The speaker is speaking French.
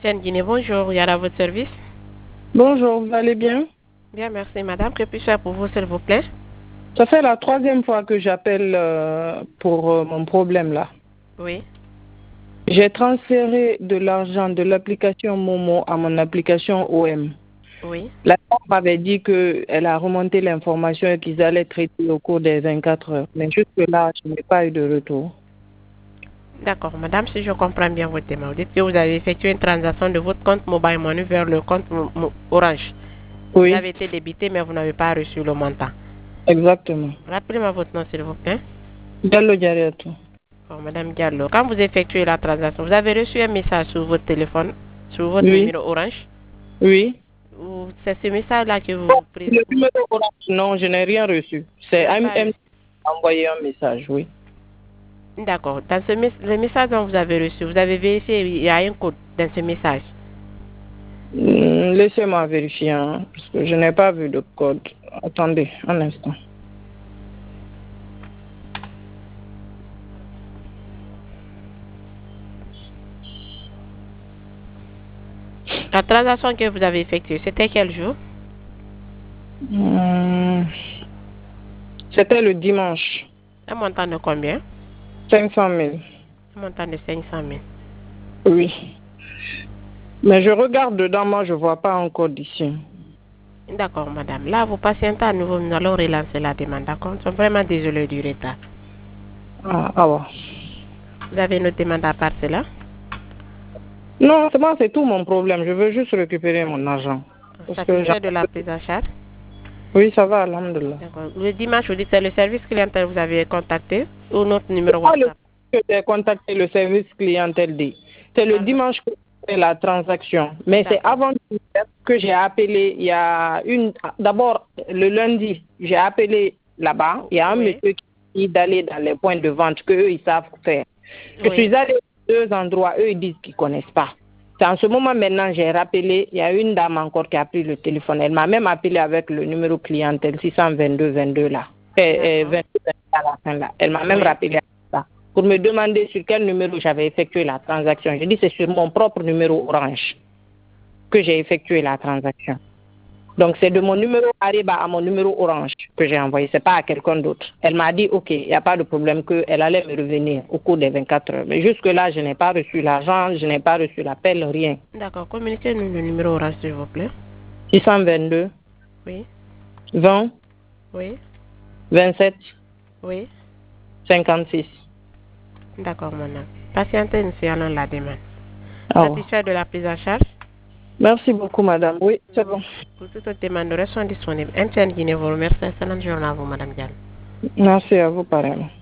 Tiens, Guinée, bonjour, Yara, à votre service. Bonjour, vous allez bien? Bien, merci, madame. Que puis-je faire pour vous, s'il vous plaît? Ça fait la troisième fois que j'appelle pour mon problème là. Oui. J'ai transféré de l'argent de l'application Momo à mon application OM. Oui. La femme m'avait dit qu'elle a remonté l'information et qu'ils allaient traiter au cours des 24 heures. Mais jusque-là, je n'ai pas eu de retour. D'accord, madame, si je comprends bien votre demande, vous dites que vous avez effectué une transaction de votre compte Mobile Money vers le compte Orange. Vous Oui, avez été débité, mais vous n'avez pas reçu le montant. exactement. Rappelez-moi votre nom, s'il vous plaît. Diallo Diariatou. Bon, madame Diallo, quand vous effectuez la transaction, vous avez reçu un message sur votre téléphone, sur votre Oui, numéro Orange. oui. Ou c'est ce message-là que vous prenez. Le numéro orange, non, je n'ai rien reçu. Vous C'est n'avez pas MM reçu. qui a envoyé un message, oui. D'accord. Dans le message dont vous avez reçu, vous avez vérifié, il y a un code dans ce message. Laissez-moi vérifier, hein, parce que je n'ai pas vu de code. Attendez un instant. La transaction que vous avez effectuée, c'était quel jour? Hum, C'était le dimanche. Un montant de combien? 500 000. Un montant de 500 000. Oui. Mais je regarde dedans, moi, je ne vois pas encore d'ici. D'accord, madame. Là, vous patientez à nouveau, nous allons relancer la demande. D'accord? Nous sommes vraiment désolés du retard. Ah bon. Vous avez une autre demande à part cela? Non, c'est tout mon problème. Je veux juste récupérer mon argent. Parce que Satisfait de la prise en charge? oui, ça va, alhamdoulilah. D'accord. Le dimanche, vous dites que c'est le service clientèle que vous avez contacté ou notre numéro C'est pas le WhatsApp? que j'ai contacté le service clientèle dit. C'est le dimanche que j'ai fait la transaction. Mais c'est D'accord. avant que j'ai appelé, il y a d'abord le lundi, j'ai appelé là-bas, il y a un Oui. monsieur qui dit d'aller dans les points de vente qu'eux, ils savent faire. Je Oui. suis allée à deux endroits, eux, ils disent qu'ils ne connaissent pas. C'est en ce moment maintenant, j'ai rappelé, il y a une dame encore qui a pris le téléphone. Elle m'a même appelé avec le numéro clientèle 622 là. 22 à la fin là. Elle m'a même rappelé ça pour me demander sur quel numéro j'avais effectué la transaction. Je dis c'est sur mon propre numéro Orange que j'ai effectué la transaction. Donc c'est de mon numéro Ariba à mon numéro Orange que j'ai envoyé, c'est pas à quelqu'un d'autre. Elle m'a dit ok, il n'y a pas de problème, qu'elle allait me revenir au cours des 24 heures. Mais jusque-là, je n'ai pas reçu l'argent, je n'ai pas reçu l'appel, rien. D'accord. Communiquez-nous le numéro Orange, s'il vous plaît. 622 Oui. 20 Oui. 27 Oui. 56. D'accord, madame. Patientez, nous allons la demande. Ah ouais. Satisfait de la prise en charge? Merci beaucoup, madame. Oui, c'est bon. Pour toute autre demande, nous restons disponibles. MTN Guinée vous remercie. Excellente journée à vous, madame Diallo. Merci à vous, pareillement.